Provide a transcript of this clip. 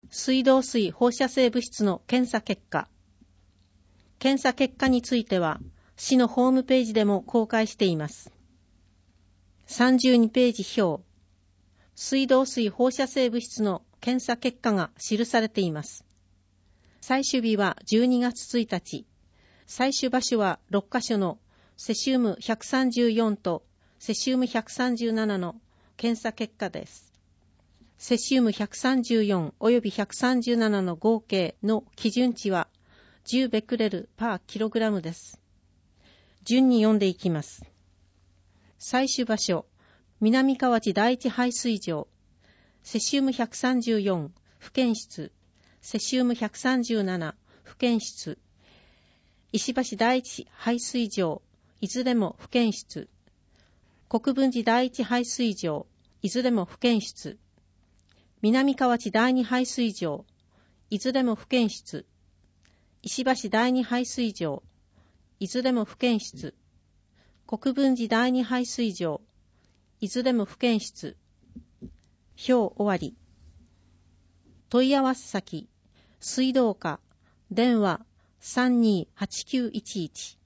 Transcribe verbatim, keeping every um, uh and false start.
水道水放射性物質の検査結果。検査結果については、市のホームページでも公開しています。さんじゅうにページ表。水道水放射性物質の検査結果が記されています。採取日はじゅうにがつついたち。採取場所はろっかしょのセシウムひゃくさんじゅうよんとセシウムひゃくさんじゅうななの検査結果です。セシウムひゃくさんじゅうよんおよびひゃくさんじゅうななの合計の基準値はじゅうベクレルパーキログラムです。順に読んでいきます。採取場所、南河内第一排水場、セシウムひゃくさんじゅうよん不検出、セシウムひゃくさんじゅうなな不検出、石橋第一排水場、いずれも不検出、国分寺第一排水場、いずれも不検出、南河内第二排水場、いずれも不検出、石橋第二排水場、いずれも不検出、国分寺第二排水場、いずれも不検出。表終わり。問い合わせ先、水道課、電話さんにーはちきゅういちいち。